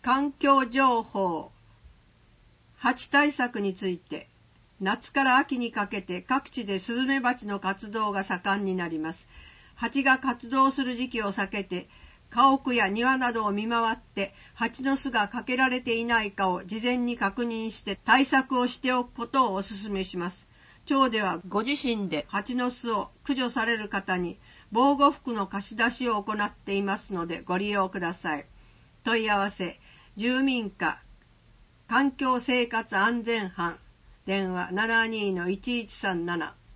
環境情報。蜂対策について。夏から秋にかけて各地でスズメバチの活動が盛んになります。蜂が活動する時期を避けて、家屋や庭などを見回って蜂の巣がかけられていないかを事前に確認して対策をしておくことをお勧めします。町ではご自身で蜂の巣を駆除される方に防護服の貸し出しを行っていますのでご利用ください。問い合わせ、住民課環境生活安全班、電話 72-1137